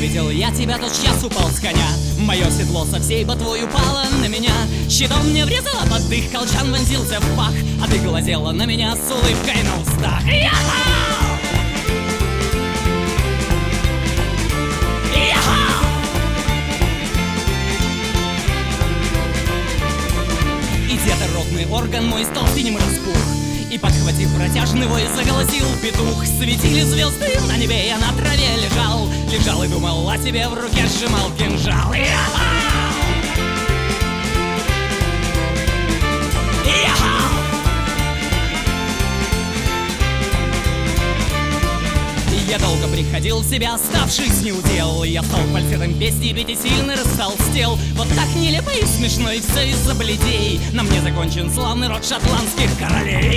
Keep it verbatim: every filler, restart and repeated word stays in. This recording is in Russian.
увидел я тебя, тотчас упал с коня. Мое седло со всей ботвой упало на меня. Щитом мне врезало под дых, колчан вонзился в пах, а ты глазела на меня с улыбкой на устах. Я-ха! Я-ха! И где-то ротный орган мой стал синим распух, и, подхватив протяжный вой, заголосил петух. Светили звезды на небе, я на траве лежал. Лежал и думал о тебе, в руке сжимал кинжал. Я-ха! Я-ха! Я долго приходил в себя, ставшись неудел. Я стал фальцетом песни петь и сильно растолстел. Вот так нелепо и смешно, и все из-за бледей. На мне закончен славный род шотландских королей.